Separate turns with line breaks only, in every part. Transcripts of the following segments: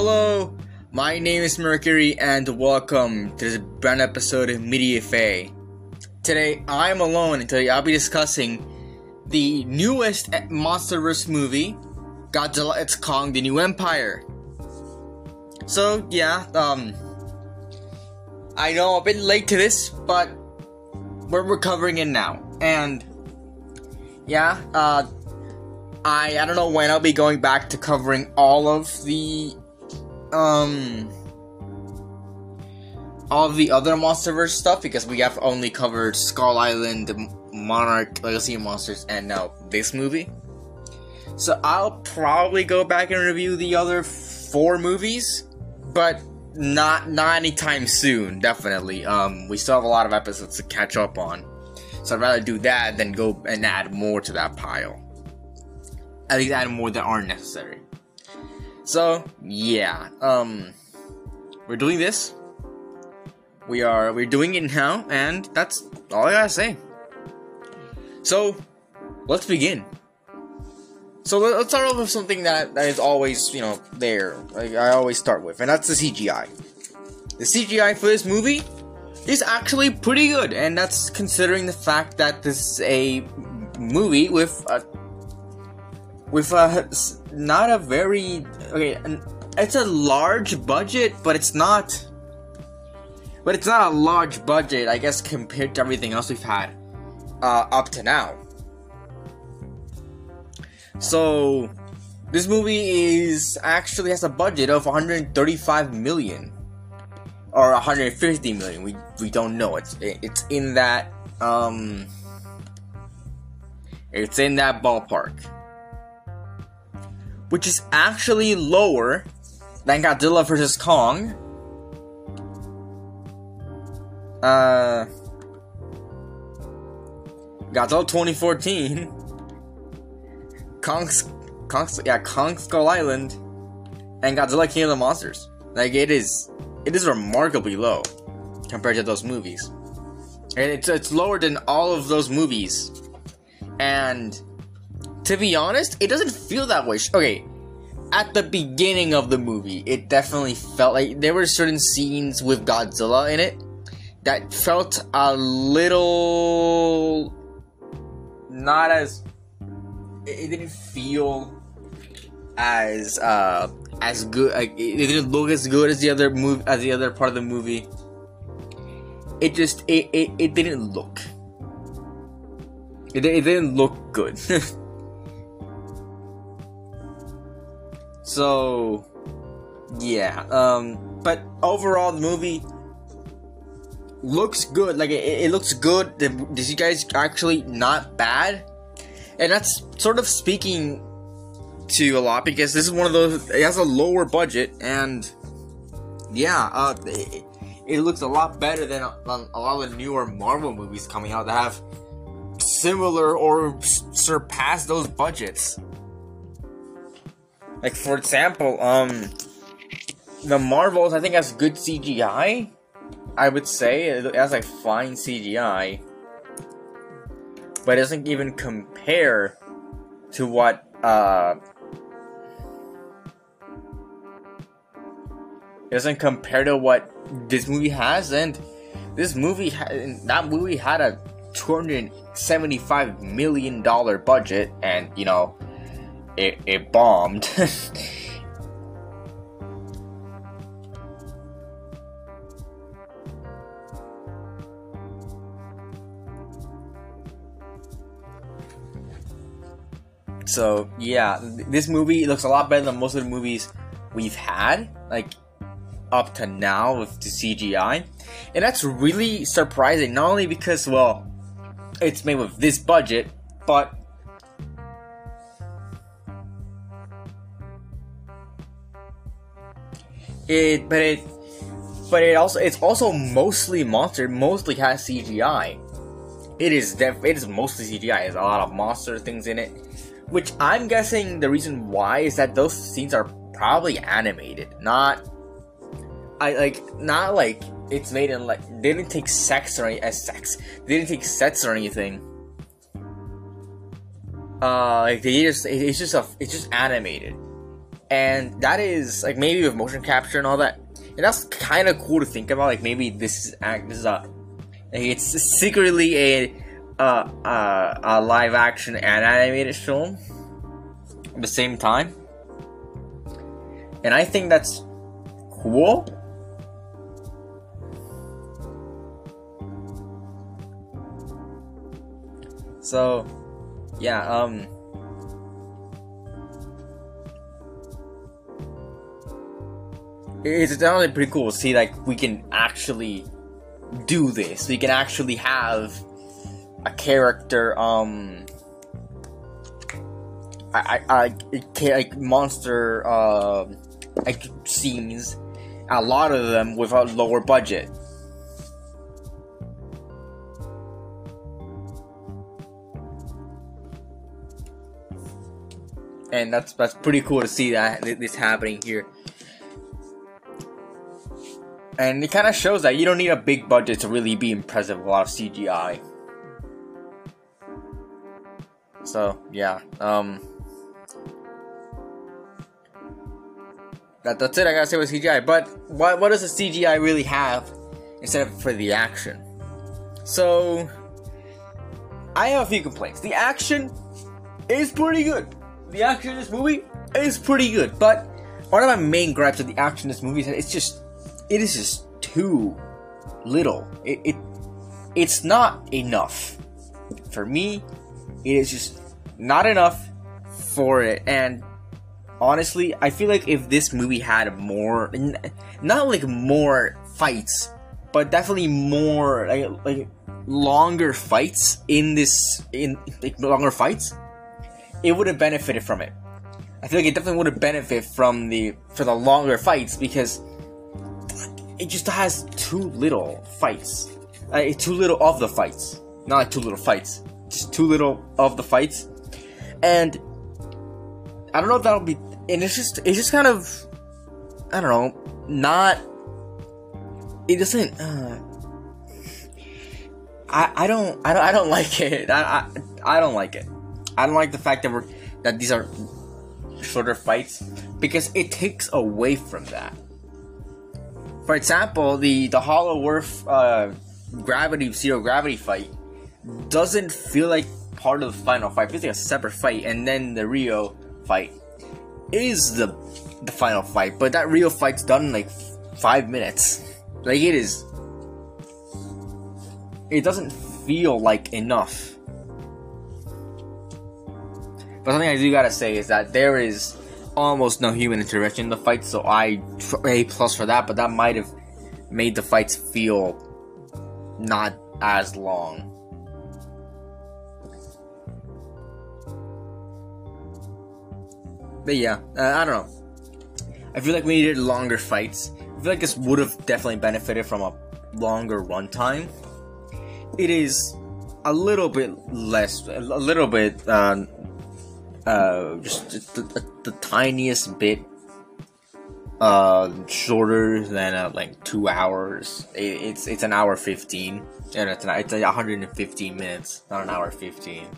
Hello, my name is Mercury and welcome to this brand episode of Media Fae. Today I'm alone and today I'll be discussing the newest MonsterVerse movie, Godzilla x Kong: The New Empire. So yeah, I know I'm a bit late to this, but we're covering it now. And yeah, I don't know when I'll be going back to covering all of the other MonsterVerse stuff, because we have only covered Skull Island, Monarch, Legacy of Monsters, and now this movie. So I'll probably go back and review the other 4 movies, but not anytime soon, definitely. We still have a lot of episodes to catch up on. So I'd rather do that than go and add more to that pile. At least add more that aren't necessary. So, yeah. We're doing this. We're doing it now, and that's all I gotta say. So, let's begin. So let's start off with something that is always, there. Like I always start with, and that's the CGI. The CGI for this movie is actually pretty good, and that's considering the fact that this is a movie with not a very it's a large budget, but it's not a large budget, I guess, compared to everything else we've had up to now. So this movie actually has a budget of 135 million. Or 150 million, we don't know. It's in that it's in that ballpark, which is actually lower than Godzilla vs. Kong. Godzilla 2014, Kong Skull Island, and Godzilla King of the Monsters. Like it is remarkably low compared to those movies, and it's lower than all of those movies. And to be honest, it doesn't feel that way. Okay, at the beginning of the movie, it definitely felt like there were certain scenes with Godzilla in it that felt a little not as. It didn't feel as good. Like, it didn't look as good as the other part of the movie. It didn't look. It didn't look good. So yeah. But overall, the movie looks good. Like it looks good. The CGI is actually not bad, and that's sort of speaking to a lot, because this is one of those, it has a lower budget, and yeah, it looks a lot better than a lot of the newer Marvel movies coming out that have similar or surpass those budgets. Like, for example, the Marvels, I think, has good CGI. I would say it has like fine CGI, but it doesn't even compare to what doesn't compare to what this movie has. And that movie had a $275 million budget, and it bombed. So yeah, this movie looks a lot better than most of the movies we've had, like, up to now with the CGI. And that's really surprising, not only because, well, it's made with this budget, but it's also mostly mostly has CGI. It is mostly CGI. There's a lot of monster things in it, which I'm guessing the reason why is that those scenes are probably animated, not like it's made in, like, they didn't take sets or anything. Like it's just animated. and that is like maybe with motion capture and all that, and that's kind of cool to think about. Like maybe this is it's secretly a live action and animated film at the same time, and I think that's cool. So yeah, it's definitely pretty cool to see like we can actually do this. We can actually have a character like monster like scenes, a lot of them with a lower budget. And that's pretty cool to see that this happening here. And it kind of shows that you don't need a big budget to really be impressive with a lot of CGI. So yeah, that's it. I gotta say with CGI. But what does the CGI really have instead of for the action? So I have a few complaints. The action is pretty good. The action in this movie is pretty good, but one of my main gripes with the action in this movie is that it is just too little. It's not enough. For me, it is just not enough for it. And honestly, I feel like if this movie had more, not like more fights, but definitely more like longer fights longer fights, it would have benefited from it. I feel like it definitely would have benefited for the longer fights, because it just has too little fights. Too little of the fights. Not like too little fights. Just too little of the fights. And I don't know if that'll be. And it's just kind of, I don't know. Not. It doesn't. I don't like it. I don't like it. I don't like the fact that these are shorter fights, because it takes away from that. For example, the Hollow Earth zero gravity fight doesn't feel like part of the final fight. It feels like a separate fight, and then the Rio fight is the final fight. But that Rio fight's done in like 5 minutes. Like it doesn't feel like enough. But something I do gotta say is that there is almost no human intervention in the fight, so I A+ for that. But that might have made the fights feel not as long. But yeah, I don't know. I feel like we needed longer fights. I feel like this would have definitely benefited from a longer runtime. It is a little bit less, a little bit, just the tiniest bit shorter than like 2 hours. It's an hour 15, and it's 115 minutes, not an hour 15.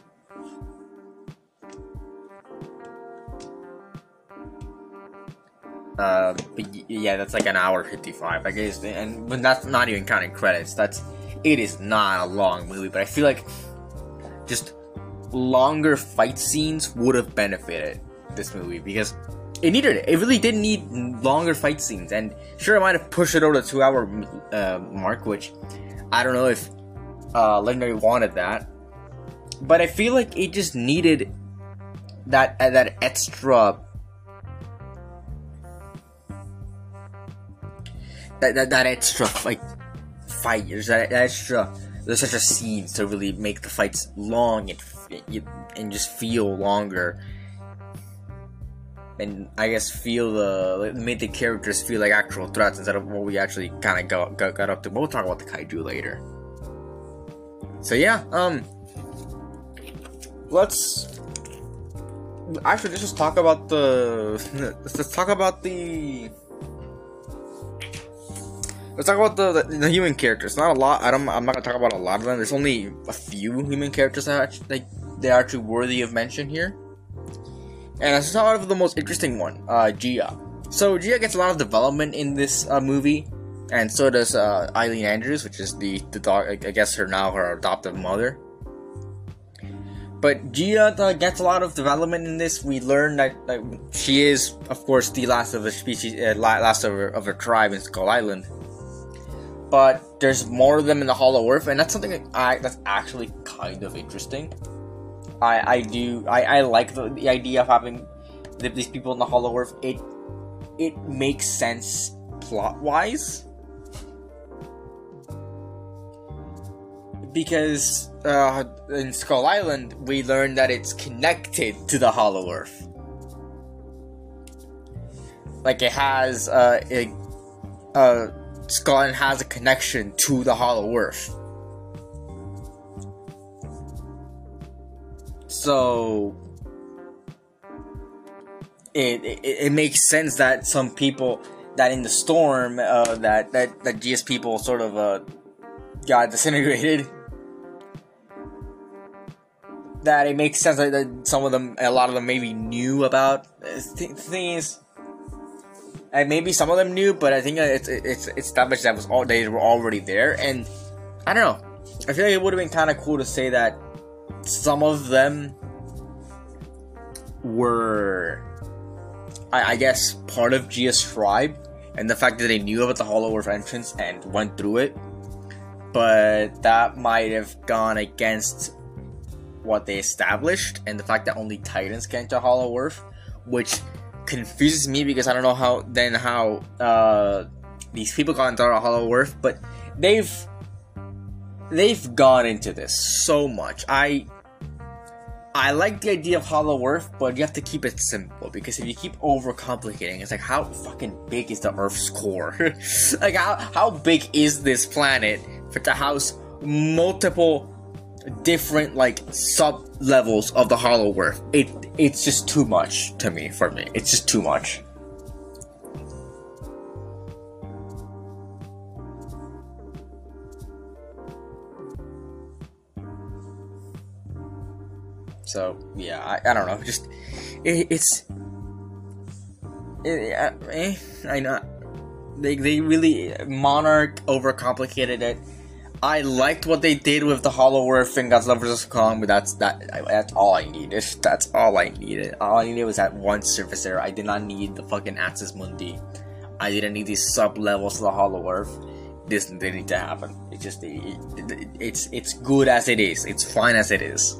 But yeah, that's like an hour 55, I guess, and when that's not even counting credits. It is not a long movie, but I feel like just longer fight scenes would have benefited this movie, because it needed it. It really did need longer fight scenes, and sure, it might have pushed it over the 2 hour mark, which I don't know if Legendary wanted that, but I feel like it just needed that extra. That extra like fight, there's such a scenes to really make the fights long and just feel longer, and I guess made the characters feel like actual threats instead of what we actually kind of got up to. But we'll talk about the kaiju later. So yeah, let's just talk about let's talk about the the human characters. Not a lot. I'm not gonna talk about a lot of them. There's only a few human characters that they're actually worthy of mention here. And I thought of the most interesting one, Gia. So Gia gets a lot of development in this movie, and so does Eileen Andrews, which is the dog. I guess her adoptive mother. But Gia gets a lot of development in this. We learn that she is, of course, the last of a species, last of her tribe in Skull Island. But there's more of them in the Hollow Earth, and that's something that's actually kind of interesting. I like the idea of having these people in the Hollow Earth. It makes sense plot wise, because in Skull Island we learned that it's connected to the Hollow Earth. Like it has Skull Island has a connection to the Hollow Earth. So it makes sense that some people that in the storm that GS people sort of got disintegrated. That it makes sense that some of them, a lot of them, maybe knew about things. And maybe some of them knew, but I think it's established that they were already there. And I don't know. I feel like it would have been kind of cool to say that some of them were, I guess, part of Gia's tribe, and the fact that they knew about the Hollow Earth entrance and went through it. But that might have gone against what they established, and the fact that only Titans get into Hollow Earth, which confuses me because I don't know how these people got into Hollow Earth, but they've gone into this so much. I like the idea of Hollow Earth, but you have to keep it simple, because if you keep overcomplicating, it's like, how fucking big is the Earth's core? Like, how big is this planet for to house multiple different, like, sub-levels of the Hollow Earth? It's just too much for me. It's just too much. So yeah, I don't know. Just I know they really Monarch overcomplicated it. I liked what they did with the Hollow Earth and Godzilla vs. Kong, but that's all I needed. That's all I needed. All I needed was that one surface area. I did not need the fucking Axis Mundi. I didn't need these sub levels of the Hollow Earth. This didn't need to happen. It's just it's good as it is. It's fine as it is.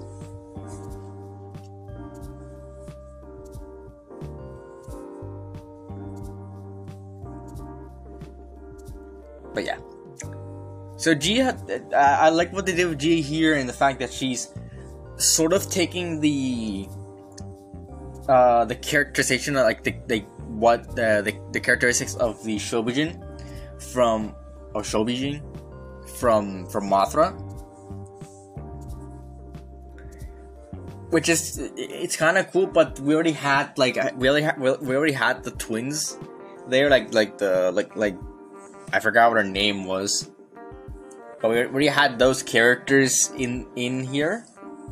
But yeah. So Gia, I like what they did with Gia here, and the fact that she's sort of taking the characterization, like the characteristics of the Shobijin from Mothra, which is, it's kind of cool. But we already had we already had the twins there, like I forgot what her name was. But we already had those characters in here.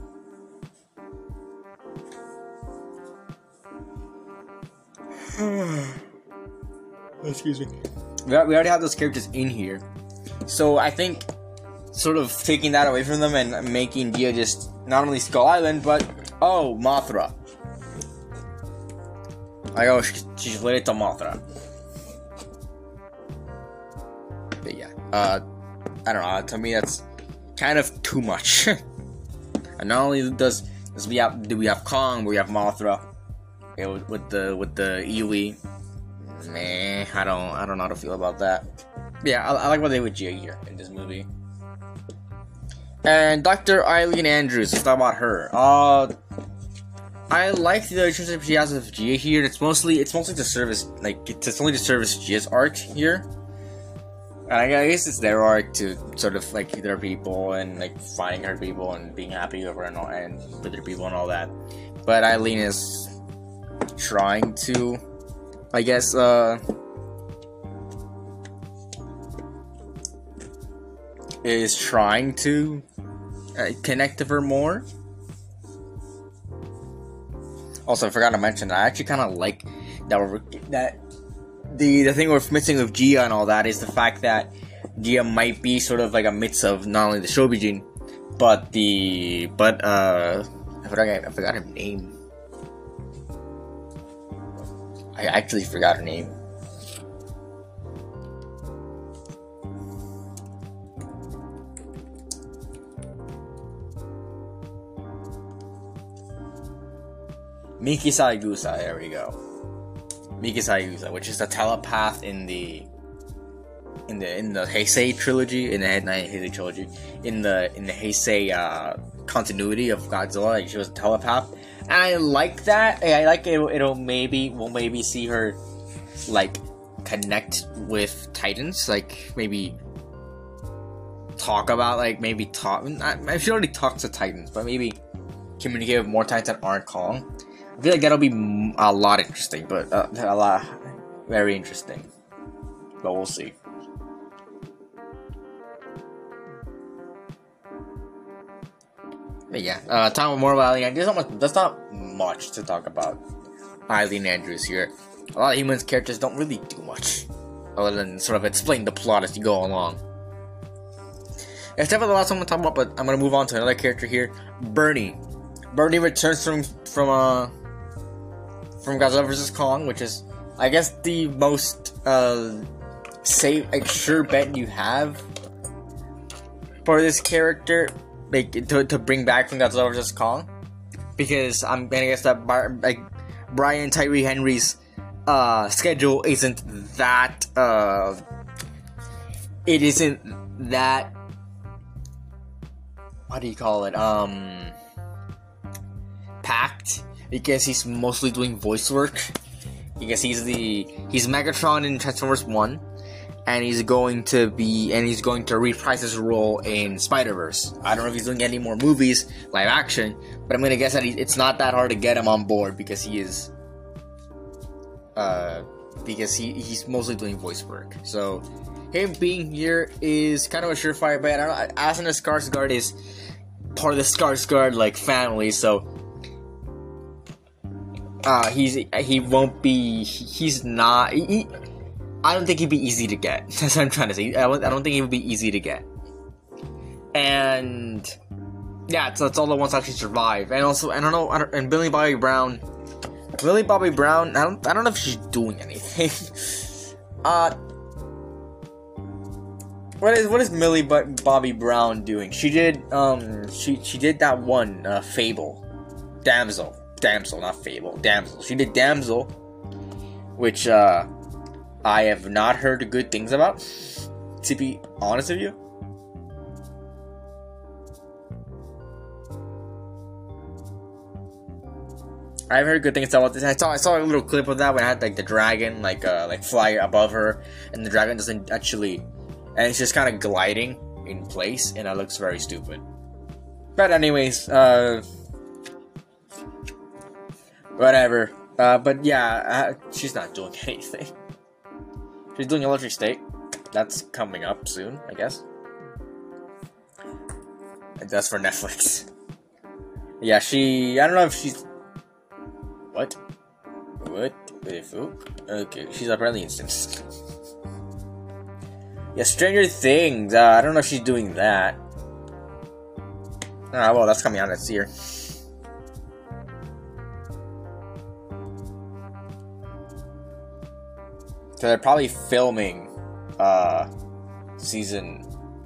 Excuse me. We already have those characters in here. So I think sort of taking that away from them and making Gia just not only Skull Island, but Mothra. She's related to Mothra. But yeah, I don't know. To me, that's kind of too much. And not only do we have Kong, but we have Mothra with the Iwi. Nah, I don't know how to feel about that. But yeah, I like what they did with Gia here in this movie. And Dr. Eileen Andrews. Let's talk about her. I like the relationship she has with Gia here. It's mostly to service, it's only to service Gia's arc here. And I guess it's their arc to sort of like their people and like finding her people and being happy with her and with their people and all that. But Eileen is trying to, I guess, connect with her more. Also, I forgot to mention that I actually kind of like that the thing we're missing with Gia and all that is the fact that Gia might be sort of like a mix of not only the Shobijin, but I forgot her name. I actually forgot her name. Miki Saigusa, there we go. Miki Saigusa, which is the telepath in the Heisei trilogy, in the Heisei trilogy, in the Heisei continuity of Godzilla. Like, she was a telepath, and I like that. I like it. We'll maybe see her like connect with Titans, like maybe talk about she already talks to Titans, but maybe communicate with more Titans that aren't Kong. I feel like that'll be a lot interesting, but very interesting. But we'll see. But yeah, talking more about Eileen Andrews. There's not much to talk about Eileen Andrews here. A lot of humans characters don't really do much, other than sort of explain the plot as you go along. It's definitely the last one I'm gonna talk about, but I'm gonna move on to another character here, Bernie. Bernie returns from Godzilla vs. Kong, which is, I guess, the most safe, sure bet you have for this character, like to bring back from Godzilla vs. Kong, because I'm gonna guess that Brian Tyree Henry's schedule isn't that it isn't that, what do you call it, packed, because he's mostly doing voice work, because he's Megatron in Transformers 1, and he's going to reprise his role in Spider-Verse. I don't know if he's doing any more movies, live action, but I'm gonna guess that it's not that hard to get him on board, because he's mostly doing voice work. So him being here is kind of a surefire bet. I don't know, Aslan Skarsgård is part of the Skarsgård like family, so he won't be. He's not. I don't think he'd be easy to get. That's what I'm trying to say. I don't think he would be easy to get. And yeah, that's all the ones actually survive. And also, I don't know. And Billy Bobby Brown. I don't know if she's doing anything. What is Millie Bobby Brown doing? She did she did that one Fable, Damsel, not Fable, Damsel. She did Damsel, which I have not heard good things about, to be honest with you. I've heard good things about this. I saw a little clip of that when I had like the dragon like fly above her, and the dragon doesn't actually, and it's just kind of gliding in place, and it looks very stupid. But anyways, whatever. But yeah, she's not doing anything. She's doing Electric State. That's coming up soon, I guess. And that's for Netflix. Yeah, I don't know if she's... What? Okay, she's apparently in Sims. Yeah, Stranger Things. I don't know if she's doing that. Well, that's coming out next year. So they're probably filming season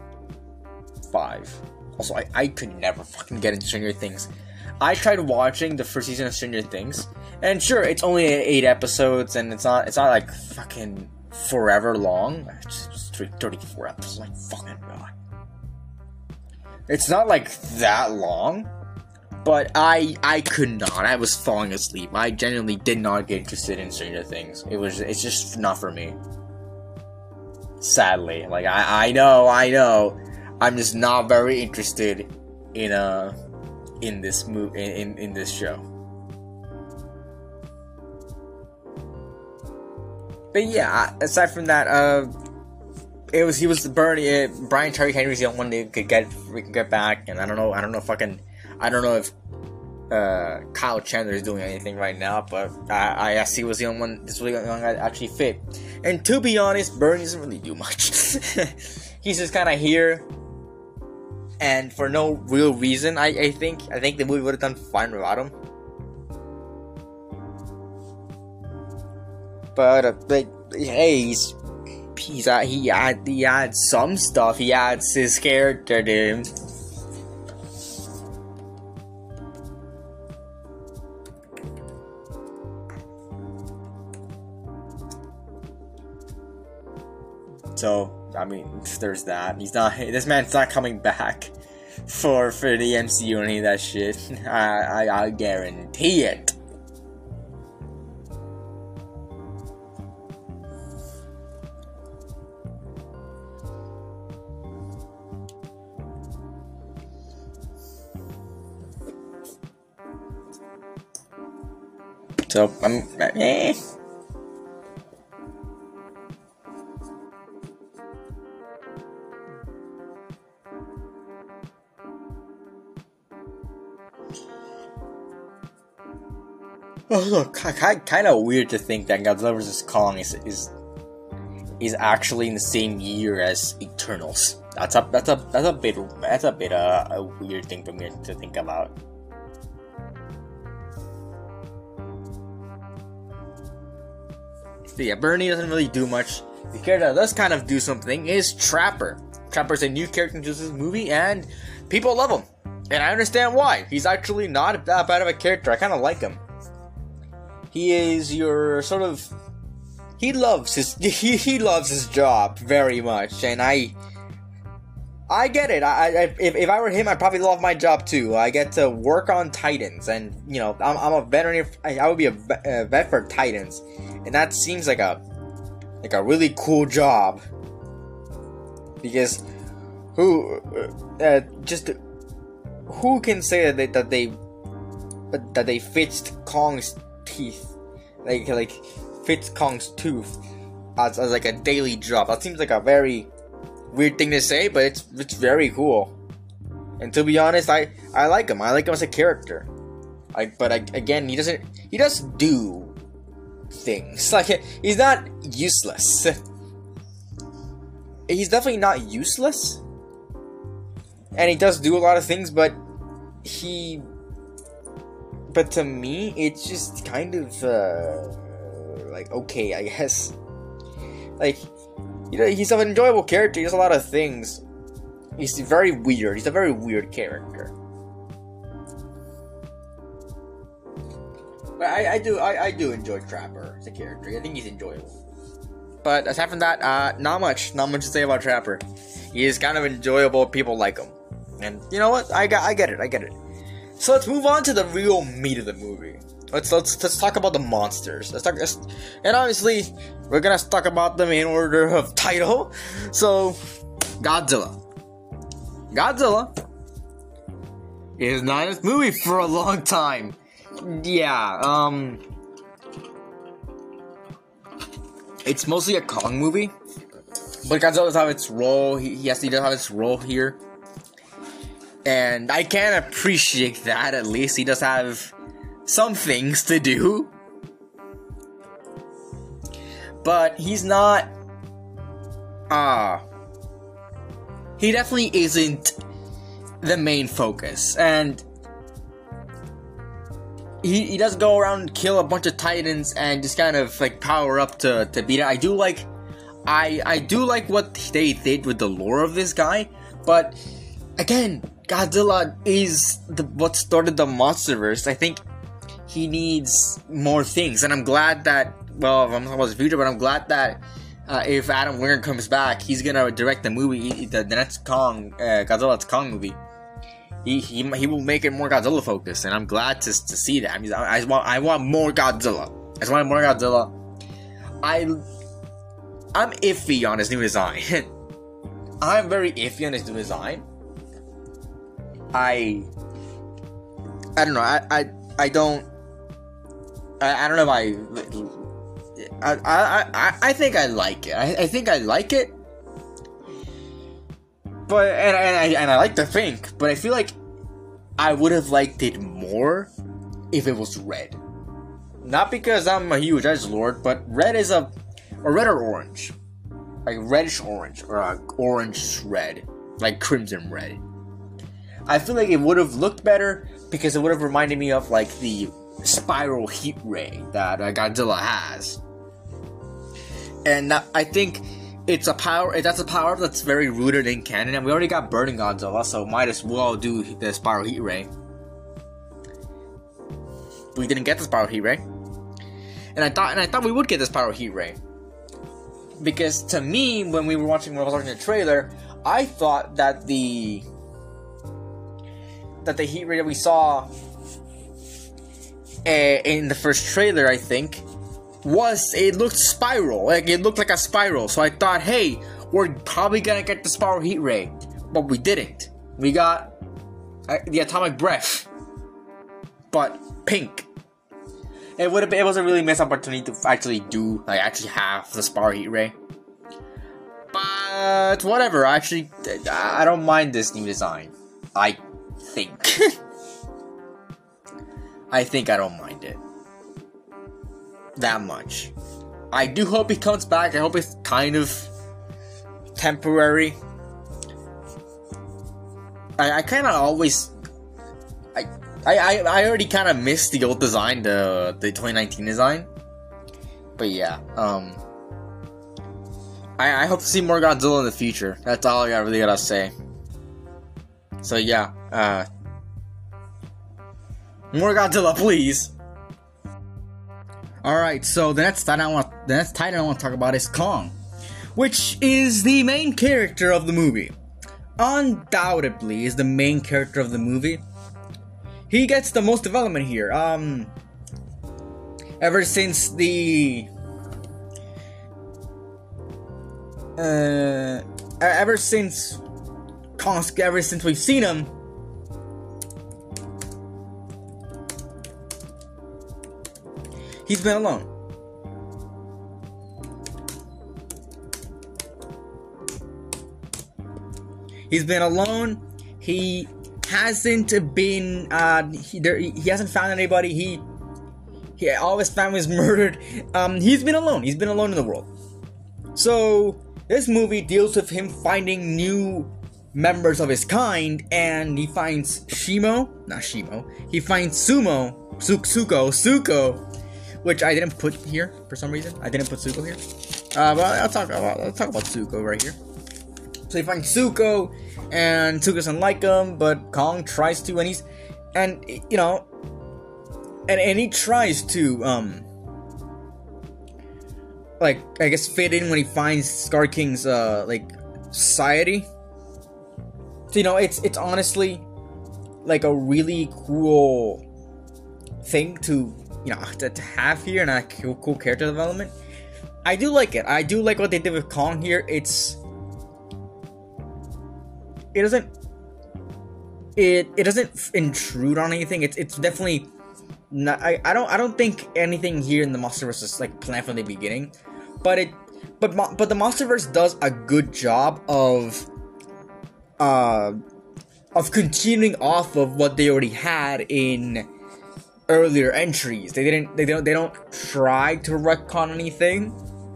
5. Also, I could never fucking get into Stranger Things. I tried watching the first season of Stranger Things, and sure, it's only 8 episodes, and it's not like fucking forever long. It's just 34 episodes, like fucking god. It's not like that long, but I could not. I was falling asleep. I genuinely did not get interested in Stranger Things. It's just not for me. Sadly, like I know. I'm just not very interested in this show. But yeah, aside from that, he was Bernie. Brian Tyree Henry's the only one that we could get back, and I don't know if Kyle Chandler is doing anything right now, but I guess he was the only one. This was the only one that actually fit. And to be honest, Bernie doesn't really do much. He's just kind of here, and for no real reason. I think the movie would have done fine without him. But like, hey, he adds some stuff. He adds his character to him. So I mean, there's that. This man's not coming back for the MCU or any of that shit. I guarantee it. So I'm kind of weird to think that Godzilla vs. Kong is actually in the same year as Eternals. That's a bit a weird thing for me to think about. So yeah, Bernie doesn't really do much. The character that does kind of do something is Trapper. Trapper's a new character in this movie, and people love him. And I understand why. He's actually not that bad of a character. I kind of like him. He is your sort of... He loves his job very much, and I get it. If I were him, I'd probably love my job too. I get to work on Titans, and you know, I'm a veteran. I would be a vet for Titans, and that seems like a really cool job. Because who can say that they fixed Kong's teeth, like fixed Kong's tooth as like a daily job? That seems like a very weird thing to say, but it's very cool. And to be honest, I like him. I like him as a character. Again, he does do things. Like, he's not useless. He's definitely not useless. And he does do a lot of things, but to me, it's just kind of like, okay, I guess. Like, you know, he's an enjoyable character. He does a lot of things. He's very weird. He's a very weird character. But I do enjoy Trapper as a character. I think he's enjoyable. But aside from that, not much to say about Trapper. He is kind of enjoyable. People like him, and you know what? I get it. So let's move on to the real meat of the movie. Let's talk about the monsters. And obviously, we're gonna talk about them in order of title. So, Godzilla is not in this movie for a long time. Yeah, it's mostly a Kong movie, but Godzilla does have its role. He does have its role here, and I can appreciate that. At least he does have some things to do, but he's not. He definitely isn't the main focus, and he does go around and kill a bunch of Titans and just kind of like power up to beat it. I do like what they did with the lore of this guy, but again, Godzilla is what started the MonsterVerse. I think he needs more things, and I'm glad that, well, I'm talking about the future, but I'm glad that if Adam Wingard comes back, he's gonna direct the movie, the next Godzilla's Kong movie. He will make it more Godzilla focused, and I'm glad to see that. I mean, I want more Godzilla. I just want more Godzilla. I'm iffy on his new design. I'm very iffy on his new design. I don't know. I don't know if I think I like it. I think I like it. But and I like to think, but I feel like I would have liked it more if it was red. Not because I'm a huge edgelord, but red is a red or orange. Like reddish orange, or a orange red. Like crimson red. I feel like it would have looked better because it would have reminded me of like the spiral heat ray that Godzilla has. And I think it's a power. That's a power that's very rooted in canon, and we already got Burning Godzilla, so might as well do the spiral heat ray. We didn't get the spiral heat ray, and I thought we would get the spiral heat ray, because to me, when I was watching the trailer, I thought that the heat ray that we saw in the first trailer, I think, it looked spiral, like it looked like a spiral. So I thought, hey, we're probably gonna get the spiral heat ray, but we didn't. We got the atomic breath, but pink. It was a really missed opportunity to actually have the spiral heat ray. But whatever. I don't mind this new design. I think. I don't mind it that much. I do hope he comes back. I hope it's kind of temporary. I kind of always. I already kind of missed the old design, the 2019 design. But yeah, I hope to see more Godzilla in the future. That's all I really gotta say. So yeah, more Godzilla, please. Alright, so the next title I want to talk about is Kong, which is the main character of the movie. Undoubtedly is the main character of the movie. He gets the most development here. Ever since we've seen him, he's been alone. He's been alone. He hasn't been. He hasn't found anybody. All his family's murdered. He's been alone. He's been alone in the world. So this movie deals with him finding new members of his kind, and he finds He finds Suko, which I didn't put here for some reason. I didn't put Suko here. But let's talk about Suko right here. So he finds Suko, and Suko doesn't like him, but Kong tries to, and he tries to, I guess fit in when he finds Scar King's, society. So, it's honestly, like, a really cool thing to have here, and a cool character development. I do like it. I do like what they did with Kong here. It doesn't intrude on anything. It's definitely not. I don't think anything here in the MonsterVerse is like planned from the beginning, but the MonsterVerse does a good job of continuing off of what they already had in earlier entries. They don't try to retcon anything.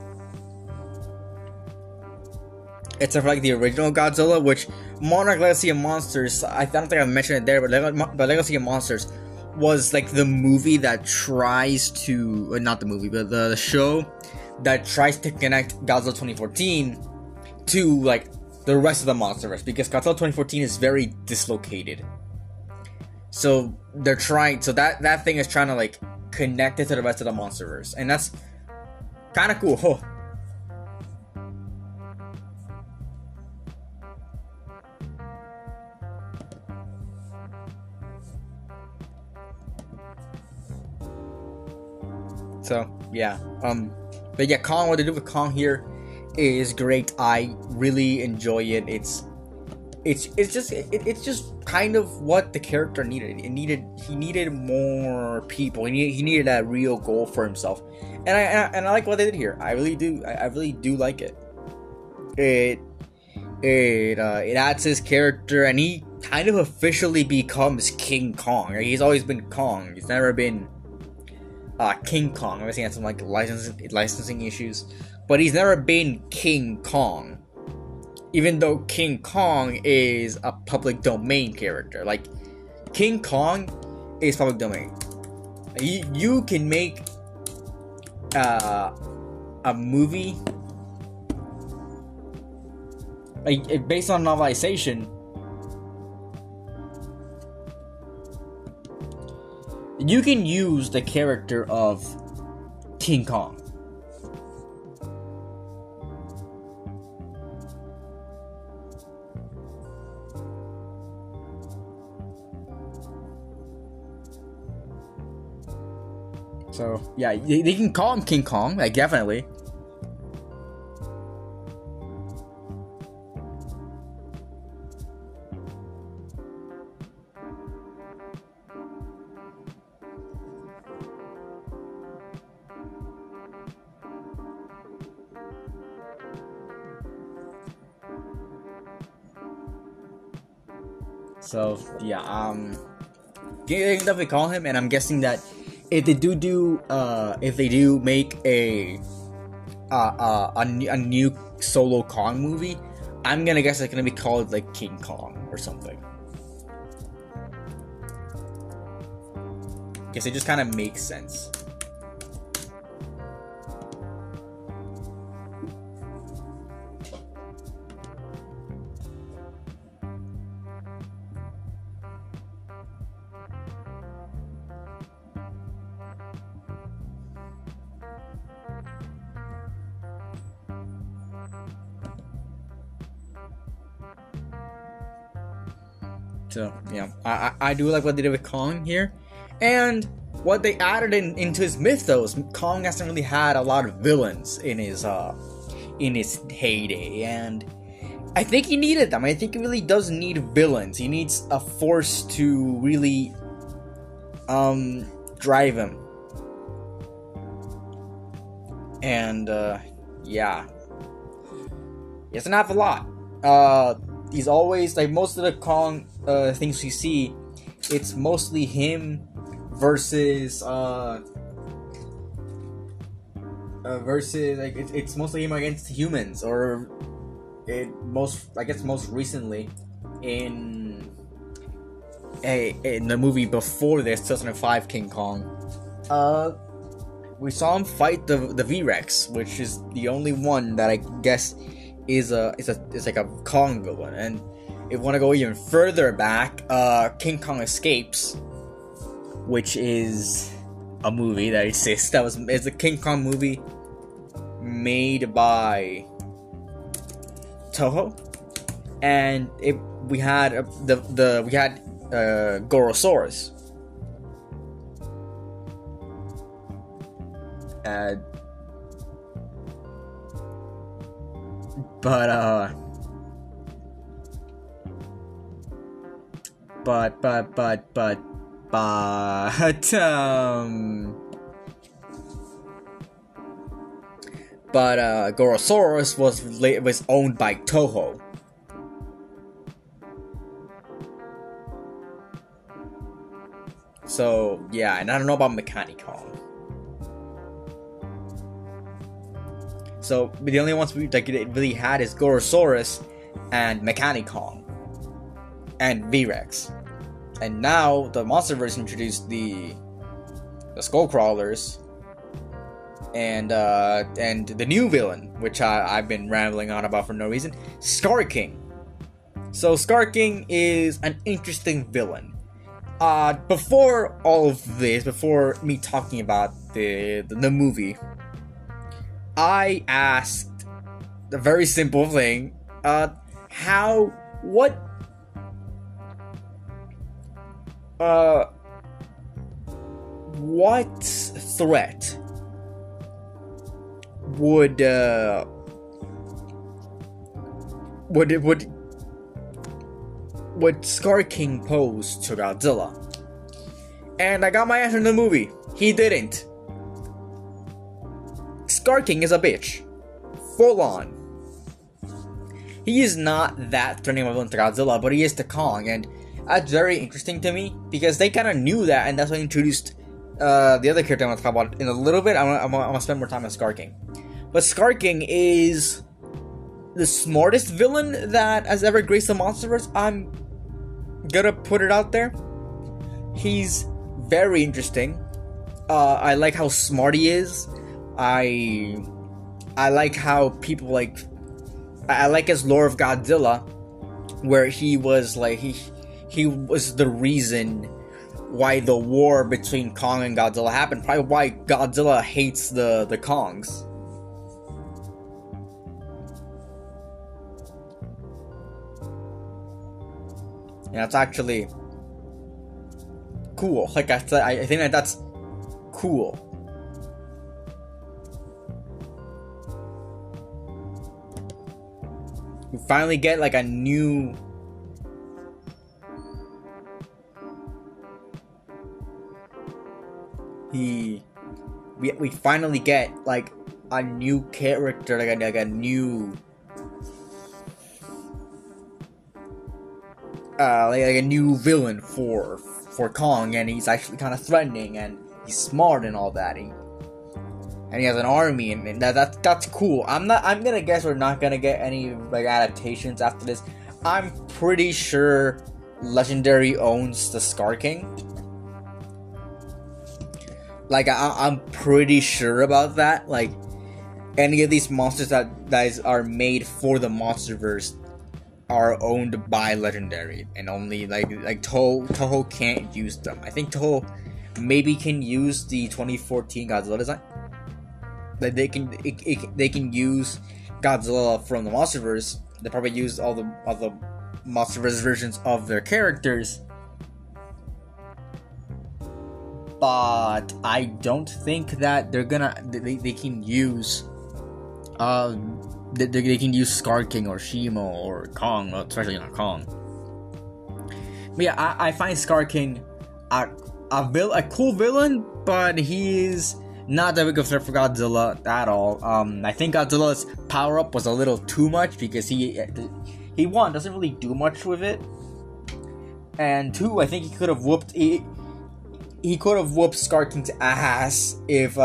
Except for like the original Godzilla, which Monarch Legacy of Monsters, I don't think I mentioned it there, but Legacy of Monsters was like the movie that tries to, not the movie, but the show that tries to connect Godzilla 2014 to like the rest of the MonsterVerse, because Godzilla 2014 is very dislocated. So they're trying, so that thing is trying to like connect it to the rest of the MonsterVerse, and that's kind of cool. Oh. So yeah, but yeah, Kong. What they do with Kong here is great. I really enjoy it. It's just kind of what the character needed. He needed more people. He needed that real goal for himself, and I like what they did here. I really do like it. It adds his character, and he kind of officially becomes King Kong. Like, he's always been Kong. He's never been King Kong. Obviously, he had some like licensing issues, but he's never been King Kong. Even though King Kong is a public domain character, like King Kong is public domain. You can make a movie like based on novelization. You can use the character of King Kong. So, yeah, they can call him King Kong, like, definitely. So, yeah, they can definitely call him, and I'm guessing that if they do make a new solo Kong movie, I'm gonna guess it's gonna be called like King Kong or something. Guess it just kind of makes sense. So, yeah, I do like what they did with Kong here. And what they added into his mythos. Kong hasn't really had a lot of villains in his heyday. And I think he needed them. I think he really does need villains. He needs a force to really drive him. And, yeah. He doesn't have a lot. He's always, like, most of the Kong things we see, it's mostly him versus like it's mostly him against humans, or most recently in the movie before this, 2005 King Kong, we saw him fight the V-Rex, which is the only one that I guess is like a Kong villain. And if you want to go even further back, King Kong Escapes, which is a movie that exists. It's a King Kong movie made by Toho, and we had Gorosaurus. But Gorosaurus was owned by Toho. So yeah, and I don't know about Mechanicon. So the only ones it really had is Gorosaurus and Mechanicon and V-Rex. And now the MonsterVerse introduced the Skullcrawlers and the new villain, which I've been rambling on about for no reason, Scar King. So Scar King is an interesting villain. Before all of this, before me talking about the movie, I asked a very simple thing: what threat would Scar King pose to Godzilla? And I got my answer in the movie. He didn't. Scar King is a bitch. Full on. he is not that threatening of a villain to Godzilla, but he is to Kong, and that's very interesting to me because they kind of knew that, and that's why they introduced the other character I'm going to talk about in a little bit. I'm going to spend more time on Scar King. But Scar King is the smartest villain that has ever graced the MonsterVerse. I'm gonna put it out there. He's very interesting. I like how smart he is. I like how people like. I like his lore of Godzilla, where he was like he was the reason why the war between Kong and Godzilla happened. Probably why Godzilla hates the Kongs. And that's actually cool. Like I said, I think that's cool. We finally get like a new we finally get like a new character, like a new like a new villain for Kong, and he's actually kind of threatening, and he's smart and all that, and he has an army, and that's cool. I'm gonna guess we're not gonna get any like adaptations after this. I'm pretty sure Legendary owns the Scar King. Like I'm pretty sure about that. Like any of these monsters that are made for the MonsterVerse are owned by Legendary, and only like Toho can't use them. I think Toho maybe can use the 2014 Godzilla design. Like they can use Godzilla from the MonsterVerse. They probably use all the MonsterVerse versions of their characters, but I don't think that they can use they can use Scar King or Shimo or Kong, well, especially not Kong. But yeah, I find Scar King a cool villain, but he's not that big of a threat for Godzilla at all. I think Godzilla's power up was a little too much because he one doesn't really do much with it, and two, I think he could have whooped Scar King's ass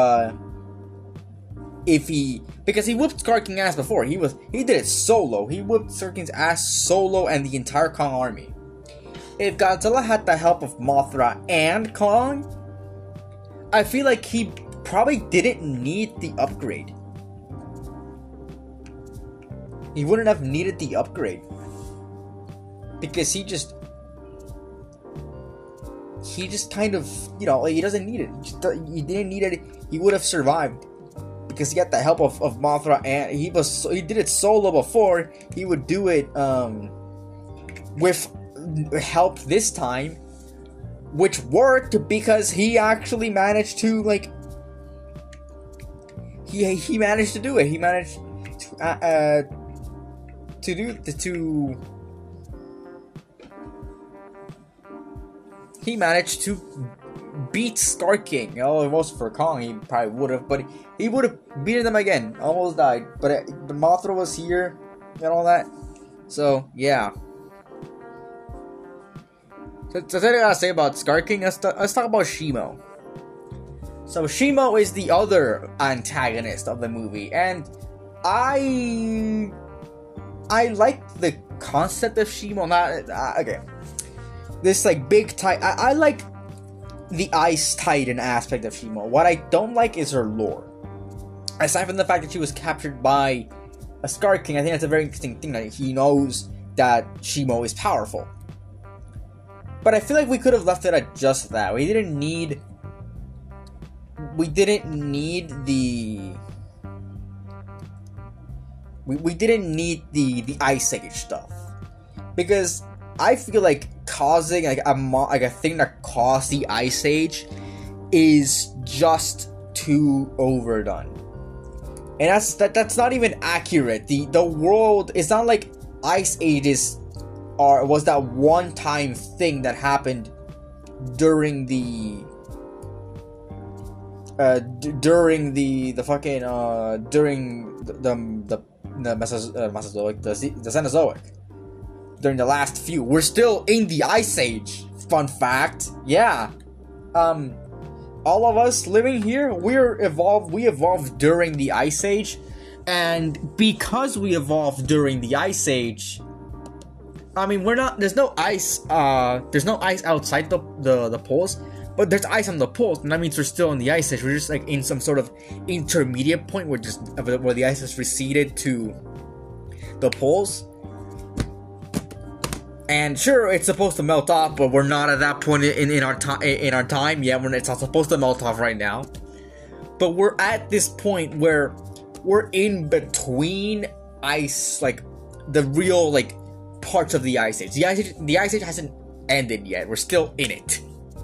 because he whooped Scar King's ass before. He did it solo. He whooped Scar King's ass solo and the entire Kong army. If Godzilla had the help of Mothra and Kong, I feel like he probably didn't need the upgrade. He wouldn't have needed the upgrade because he just kind of, you know, like, he doesn't need it. He didn't need it. He would have survived because he got the help of Mothra, and he did it solo before. He would do it with help this time, which worked because he actually managed to like he managed to do it. He managed he managed to beat Scar King. Almost for Kong, he probably would have, but he would have beaten them again. Almost died, but Mothra was here and all that. So yeah. So that's what I gotta say about Scar King. Let's talk about Shimo. So Shimo is the other antagonist of the movie, and I like the concept of Shimo. Okay. This like big titan. I like the Ice Titan aspect of Shimo. What I don't like is her lore. Aside from the fact that she was captured by a Scar King, I think that's a very interesting thing that he knows that Shimo is powerful. But I feel like we could have left it at just that. We didn't need the Ice Age stuff, because I feel like causing like a thing that caused the Ice Age is just too overdone, and that's not even accurate. The world, it's not like Ice Ages was that one time thing that happened during the the Mesozoic, the Cenozoic. During the last few, we're still in the Ice Age. Fun fact, yeah. All of us living here, we evolved during the Ice Age, and because we evolved during the Ice Age, I mean, there's no ice outside the poles, but there's ice on the poles, and that means we're still in the Ice Age. We're just like in some sort of intermediate point where the ice has receded to the poles. And sure, it's supposed to melt off, but we're not at that point in our time. Yeah, it's not supposed to melt off right now. But we're at this point where we're in between ice, like the real like parts of the Ice Age. The Ice Age hasn't ended yet. We're still in it.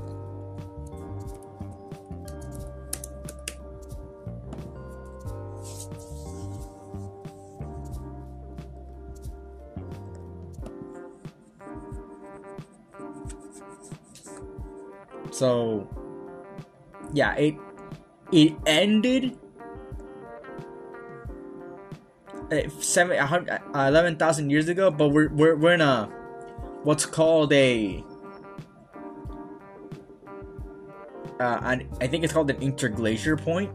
So, yeah, it ended 11,000 years ago, but we're in a what's called I think it's called an interglacier point.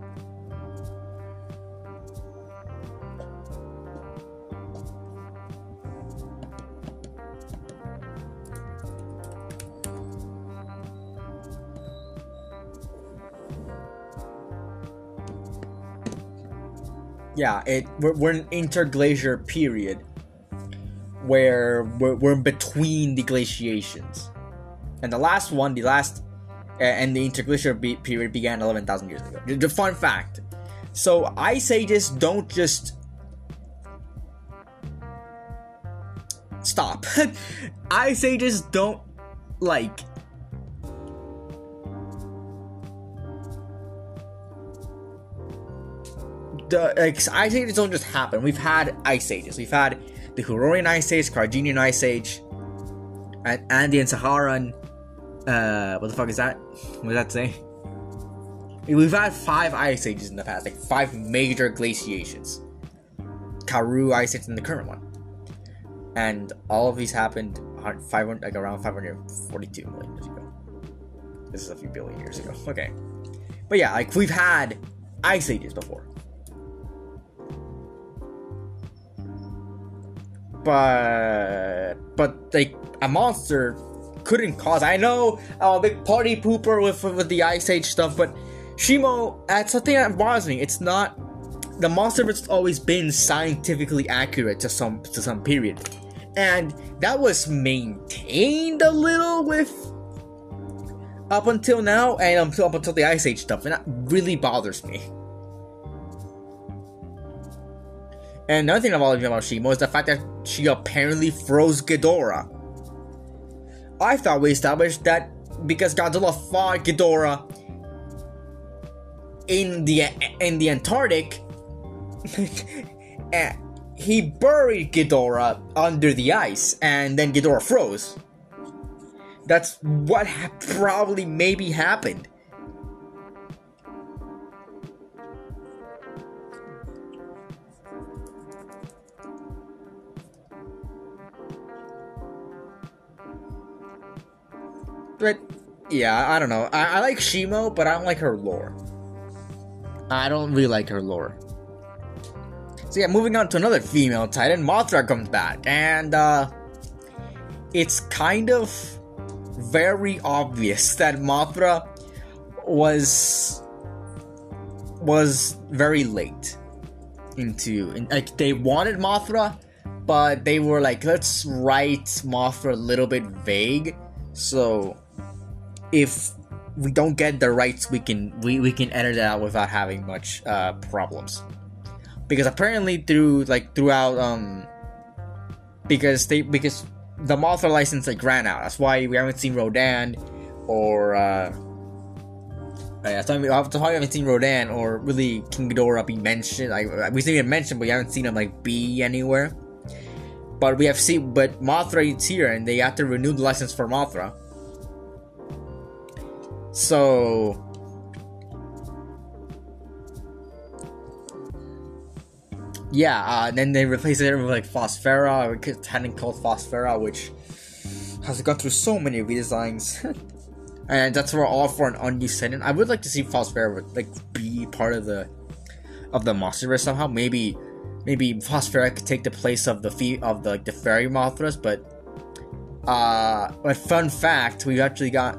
Yeah, we're in interglacier period where we're between the glaciations, and the interglacier period began 11,000 years ago. The fun fact: so Ice Ages don't just stop. Ice Ages don't like. The Ice Ages don't just happen. We've had Ice Ages. We've had the Huronian Ice Age, Carginian Ice Age, and Andean Saharan. What the fuck is that? What does that say? We've had 5 Ice Ages in the past, like 5 major glaciations. Karoo Ice Age and the current one, and all of these happened around 542 million years ago. This is a few billion years ago. Okay, but yeah, like we've had Ice Ages before. But like a monster couldn't cause. I know I'm a big party pooper with the Ice Age stuff, but Shimo, that's something that bothers me. It's not the monster has always been scientifically accurate to some period, and that was maintained a little with up until now, and up until the Ice Age stuff, and that really bothers me. And another thing that bothers me about Shimo is the fact that she apparently froze Ghidorah. I thought we established that because Godzilla fought Ghidorah in the Antarctic, he buried Ghidorah under the ice, and then Ghidorah froze. That's what probably maybe happened. But, yeah, I don't know. I like Shimo, but I don't like her lore. I don't really like her lore. So yeah, moving on to another female titan, Mothra comes back. And, it's kind of very obvious that Mothra was very late like, they wanted Mothra, but they were like, let's write Mothra a little bit vague, so if we don't get the rights, we can edit it out without having much problems. Because apparently throughout because the Mothra license like ran out. That's why we haven't seen Rodan or that's why we haven't seen Rodan or really King Ghidorah be mentioned. Like, we've seen him mentioned, but we haven't seen him like be anywhere. But Mothra is here, and they have to renew the license for Mothra. So yeah, then they replaced it with like Phosphera, a Titan called Phosphera, which has gone through so many redesigns. And that's all for an unused Titan. I would like to see Phosphera like be part of the monsterverse somehow. Maybe Phosphera could take the place of the fairy Mothras, but fun fact, we actually got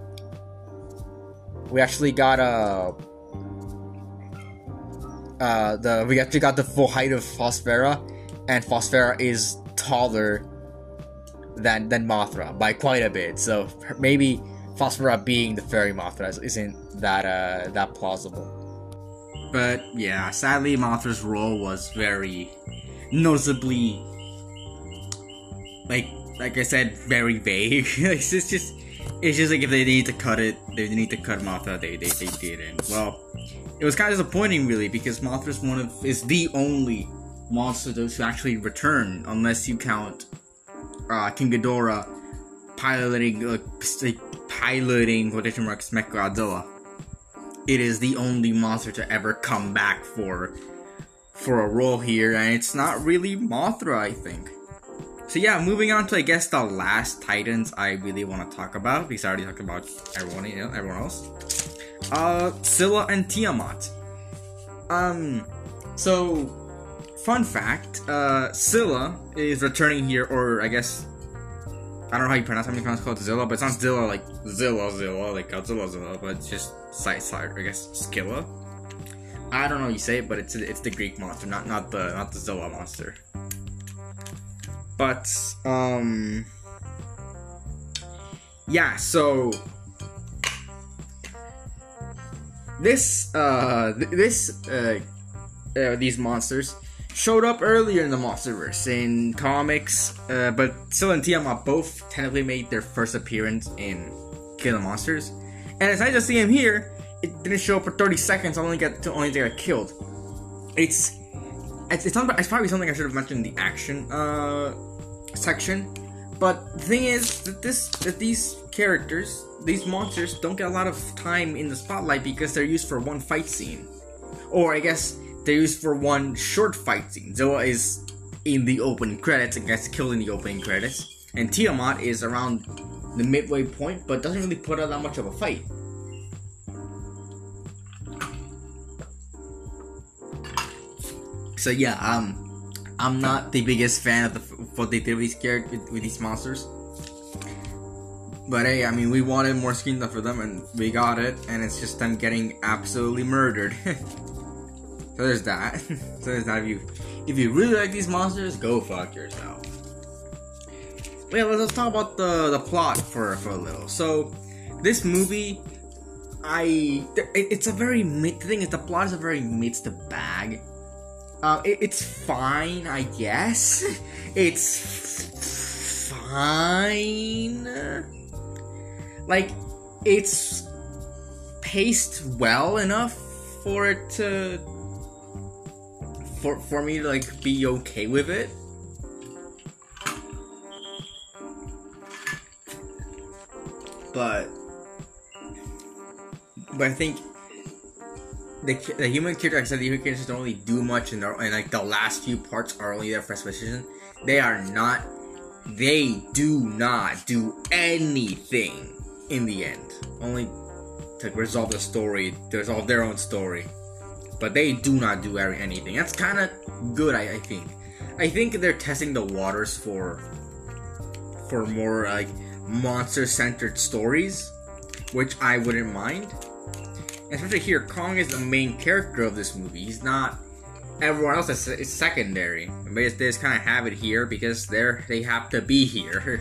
the full height of Phosphera, and Phosphera is taller than Mothra by quite a bit. So maybe Phosphera being the fairy Mothra isn't that plausible. But yeah, sadly, Mothra's role was very noticeably, like I said, very vague. It's just like if they need to cut it, they need to cut Mothra, they didn't. Well, it was kind of disappointing, really, because Mothra's is the only monster to actually return, unless you count King Ghidorah piloting quotation marks Mechagodzilla. It is the only monster to ever come back for a role here, and it's not really Mothra, I think. So yeah, moving on to, I guess, the last Titans I really want to talk about, because I already talked about everyone else. Scylla and Tiamat. So, fun fact, Scylla is returning here, or I guess, I don't know how you pronounce it, I'm going to call it Zilla, but it's not Zilla like Zilla, like Godzilla, but it's just I guess, Scylla. I don't know how you say it, but it's the Greek monster, not the Zilla monster. But, yeah, so these monsters showed up earlier in the MonsterVerse in comics, but Scylla and Tiamat both technically made their first appearance in King of the Monsters. And it's nice to see him here. It didn't show up for 30 seconds. Only to get killed. It's probably something I should have mentioned in the action section. But the thing is that these characters, these monsters, don't get a lot of time in the spotlight because they're used for one fight scene, or I guess they're used for one short fight scene. Zilla is in the opening credits and gets killed in the opening credits, and Tiamat is around the midway point, but doesn't really put out that much of a fight. So yeah, I'm not the biggest fan of what they did with these characters, with these monsters. But hey, I mean, we wanted more screen time for them, and we got it, and it's just them getting absolutely murdered. So there's that. If you really like these monsters, go fuck yourself. But yeah, let's talk about the plot for a little. So this movie, it's a very the plot is a very mixed bag. It's fine, I guess. It's fine. Like, it's paced well enough for it to for me to like be okay with it. But I think the human character, like I said, the human characters don't really do much, and like the last few parts are only there for exposition. They do not do anything in the end, only to resolve the story, to resolve their own story. But they do not do anything. That's kind of good, I think. I think they're testing the waters for more like monster-centered stories, which I wouldn't mind. Especially here, Kong is the main character of this movie. He's not. Everyone else is secondary. They just kind of have it here because they have to be here.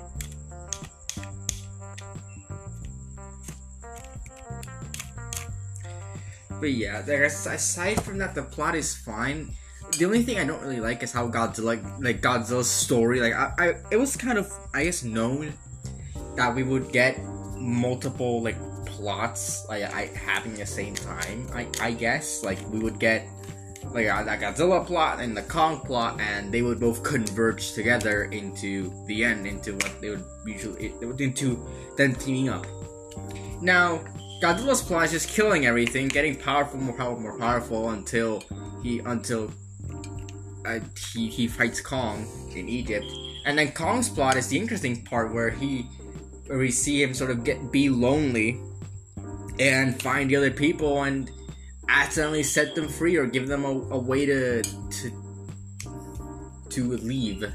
But yeah, aside from that, the plot is fine. The only thing I don't really like is how Godzilla's story, it was kind of, I guess, known that we would get multiple plots happening at the same time. I guess we would get that Godzilla plot and the Kong plot, and they would both converge together into the end, into what they would usually into them teaming up. Now, Godzilla's plot is just killing everything, getting more powerful until he fights Kong in Egypt, and then Kong's plot is the interesting part where we see him sort of be lonely and find the other people and accidentally set them free or give them a way to leave.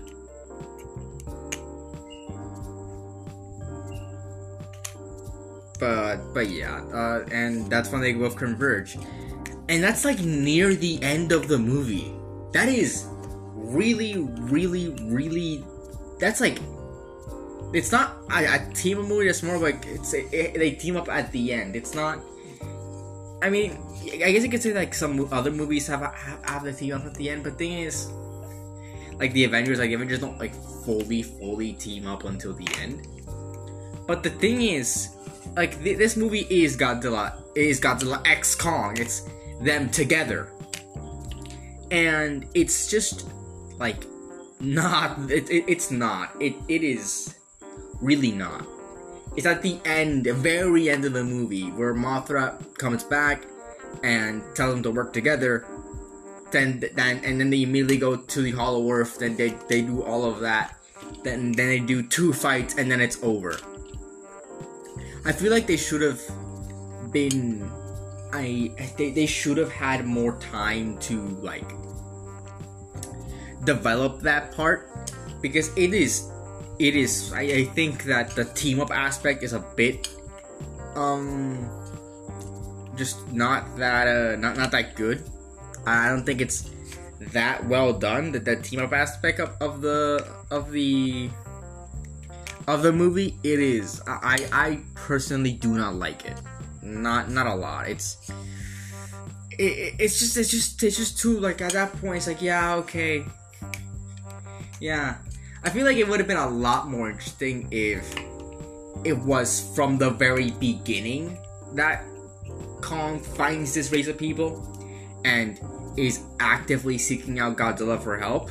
But yeah, and that's when they both converge, and that's like near the end of the movie. That is really, really, really. That's like, it's not a team up movie. It's more like they team up at the end. It's not. I mean, I guess you could say like some other movies have the team up at the end, but the thing is, like the Avengers don't like fully team up until the end. But the thing is, like this movie is Godzilla X Kong. It's them together, and it's just like not. It's not. It is really not. It's at the end, the very end of the movie, where Mothra comes back and tells them to work together. Then they immediately go to the Hollow Earth. Then they do all of that. Then they do 2 fights, and then it's over. I feel like they should have been. They should have had more time to like develop that part, because it is. I think that the team up aspect is a bit just not that good. I don't think it's that well done. The team up aspect of the movie, it is. I personally do not like it. Not a lot. It's just too, like, at that point it's like, yeah, okay. Yeah. I feel like it would have been a lot more interesting if it was from the very beginning that Kong finds this race of people and is actively seeking out Godzilla for help.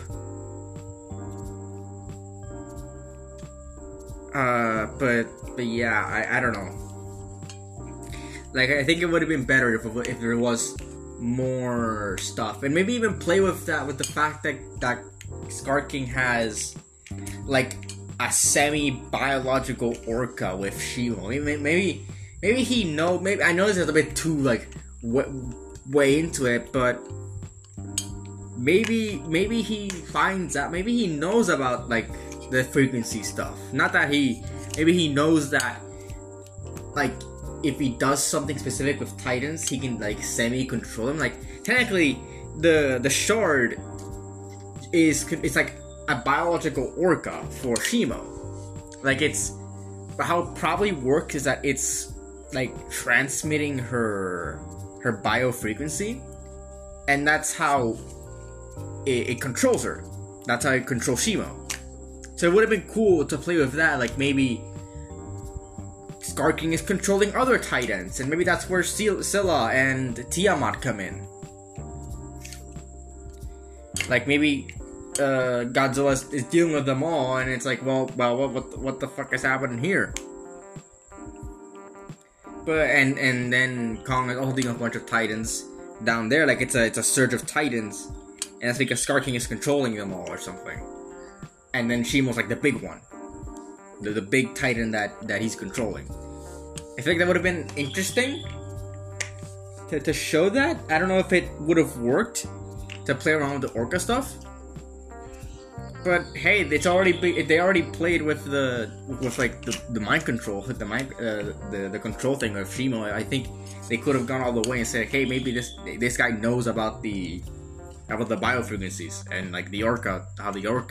But yeah, I don't know. Like, I think it would have been better if there was more stuff, and maybe even play with that, with the fact that Scar King has like a semi-biological orca with Shimo. Maybe he know. Maybe I know this is a bit too like way into it, but maybe he finds out. Maybe he knows about like the frequency stuff. Not that maybe he knows that like if he does something specific with Titans, he can like semi-control them. Like technically, the shard it's like a biological orca for Shimo. Like how it probably works is that it's like transmitting her biofrequency, and that's how it controls her. That's how it controls Shimo. So it would have been cool to play with that. Like maybe Scar King is controlling other Titans, and maybe that's where Scylla and Tiamat come in. Like maybe Godzilla is dealing with them all, and it's like, well, what the fuck is happening here? But and then Kong is also dealing with a bunch of Titans down there. Like it's a surge of Titans, and that's because Scar King is controlling them all or something. And then Shimo's like the big one, the big Titan that he's controlling. I think that would have been interesting to show that. I don't know if it would have worked to play around with the orca stuff. But hey, they already played with the mind control, with the control thing of Shimo. I think they could have gone all the way and said, hey, maybe this guy knows about the biofrequencies and like the orca, I'm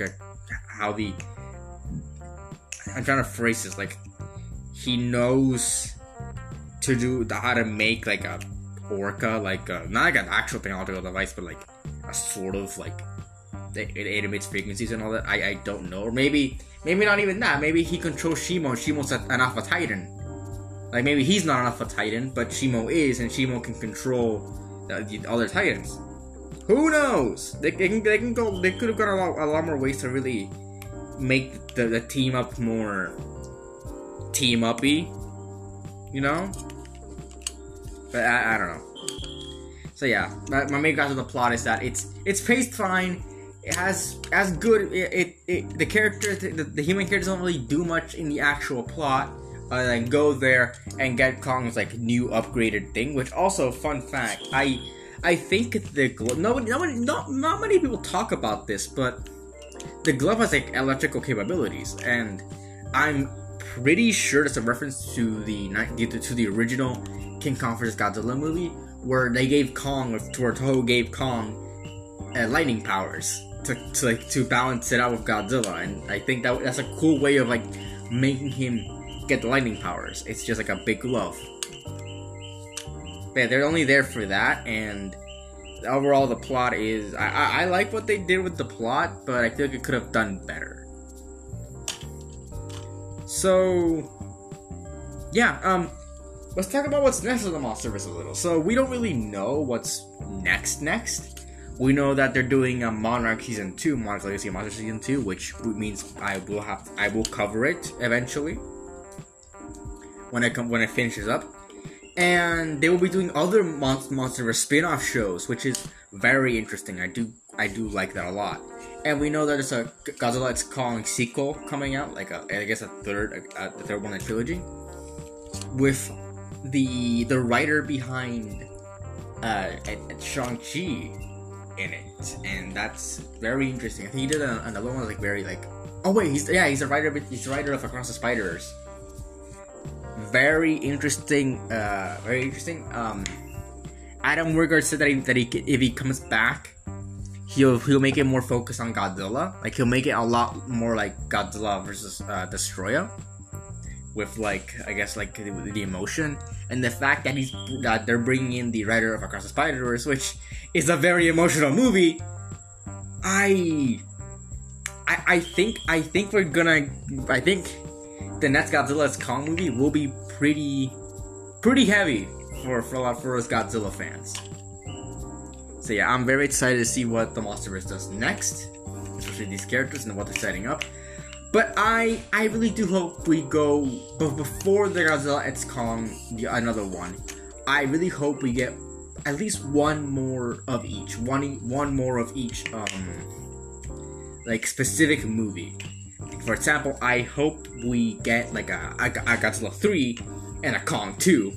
trying to phrase this, like he knows how to make like a orca, like not like an actual technological device, but like a sort of like it emits frequencies and all that. I don't know. Or maybe not even that. Maybe he controls Shimo and Shimo's an Alpha Titan. Like maybe he's not an Alpha Titan, but Shimo is, and Shimo can control the other Titans. Who knows? They could have gone a lot more ways to really make the team up more team uppy, you know? But I don't know. So yeah, my main guys with the plot is that it's paced fine. it has as good. The characters, the human characters don't really do much in the actual plot. Then go there and get Kong's like new upgraded thing. Which also, fun fact, I think the glove. Not many people talk about this, but the glove has like electrical capabilities, and I'm pretty sure that's a reference to the original King Kong vs. Godzilla movie, where they gave Kong, where Toho gave Kong lightning powers to balance it out with Godzilla, and I think that's a cool way of like making him get the lightning powers. It's just like a big glove. But yeah, they're only there for that, and overall the plot is I like what they did with the plot, but I feel like it could have done better. So yeah, let's talk about what's next on the Monsterverse a little. So we don't really know what's next. We know that they're doing a Monarch Season 2, Monarch Legacy of Monsters Season 2, which means I will cover it eventually when it finishes up. And they will be doing other Monsterverse spin-off shows, which is very interesting. I do like that a lot. And we know that there's a Godzilla x Kong sequel coming out, like I guess the third one in the trilogy, with the writer behind Shang-Chi in it, and that's very interesting. I think he did another one like very like, oh wait, he's a writer of Across the Spider-Verse. Very interesting. Adam Wingard said that he if he comes back, he'll make it more focused on Godzilla. Like he'll make it a lot more like Godzilla versus Destroyer, with like I guess like the emotion and the fact that they're bringing in the writer of Across the Spider-Verse, which is a very emotional movie. I think the next Godzilla x Kong movie will be pretty heavy for us Godzilla fans. So yeah, I'm very excited to see what the Monsterverse does next, especially these characters and what they're setting up. But I really do hope we go, but before the Godzilla x Kong, another one, I really hope we get at least one more of each, like specific movie. For example, I hope we get like a Godzilla 3 and a Kong 2.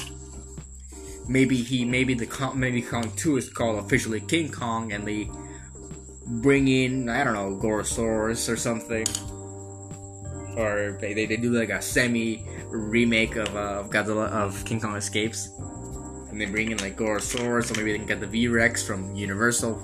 Maybe Kong 2 is called officially King Kong, and they bring in, I don't know, Gorosaurus or something. Or they do like a semi remake of Godzilla of King Kong Escapes, and they bring in like Gorosaurus, or maybe they can get the V-Rex from Universal.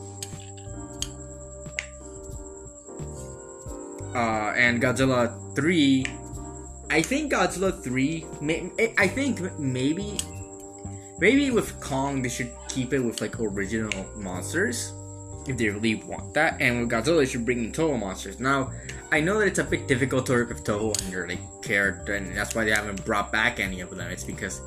And Godzilla 3, I think Godzilla 3, I think maybe with Kong they should keep it with like original monsters, if they really want that, and with Godzilla they should bring in Toho monsters. Now, I know that it's a bit difficult to work with Toho and their like character, and that's why they haven't brought back any of them. It's because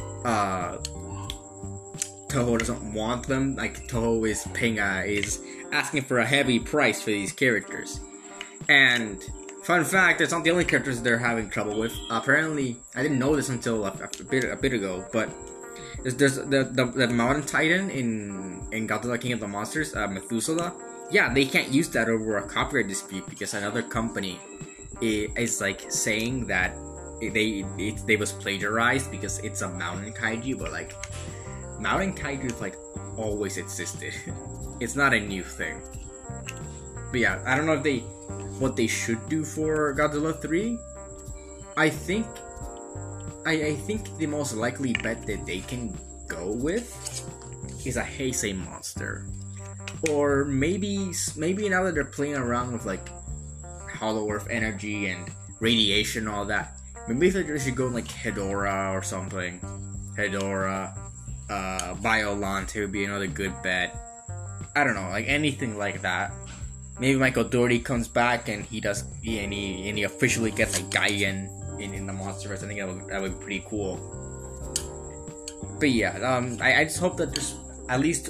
Toho doesn't want them. Like Toho is asking for a heavy price for these characters. And fun fact, it's not the only characters they're having trouble with. Apparently, I didn't know this until a bit ago, but there's the Mountain Titan in Godzilla King of the Monsters, Methuselah. Yeah, they can't use that over a copyright dispute because another company is like saying that they was plagiarized because it's a mountain kaiju, but like mountain kaiju like always existed. It's not a new thing. But yeah, I don't know what they should do for Godzilla 3. I think the most likely bet that they can go with is a Heisei monster. Or maybe now that they're playing around with like Hollow Earth energy and radiation and all that, maybe they should go like Hedorah or something. Hedorah, Violante would be another good bet. I don't know, like anything like that. Maybe Michael Dougherty comes back and he officially gets like Gigan in the Monsterverse. I think that would be pretty cool. But yeah, I just hope that there's at least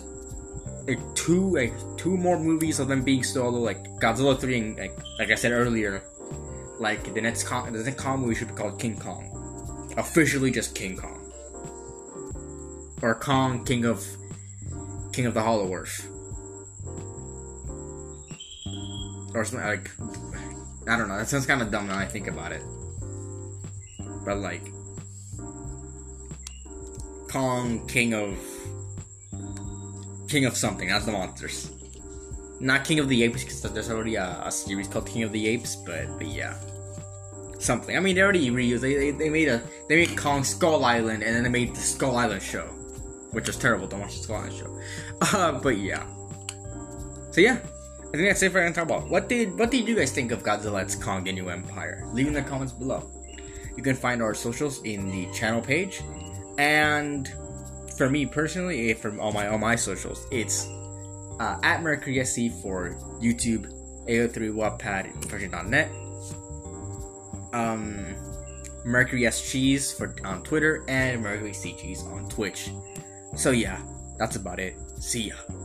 two more movies of them being solo, like Godzilla 3 and like I said earlier, like the next Kong movie should be called King Kong. Officially just King Kong. Or Kong, King of the Hollow Earth. or something like. I don't know. That sounds kind of dumb now I think about it. But like, Kong, King of something. That's the monsters. Not King of the Apes, because there's already a series called King of the Apes. But yeah, something. I mean, they already reused. They made Kong Skull Island, and then they made the Skull Island show, which was terrible. Don't watch the Skull Island show. But yeah. So yeah, I think that's it for our talk about. What did you guys think of Godzilla x Kong: The New Empire? Leave in the comments below. You can find our socials in the channel page, and for me personally, from all my socials, it's at MercurySC for YouTube, AO3 Wattpad, Infection.net, MercurySCheese on Twitter, and MercuryCcheese on Twitch. So yeah, that's about it. See ya.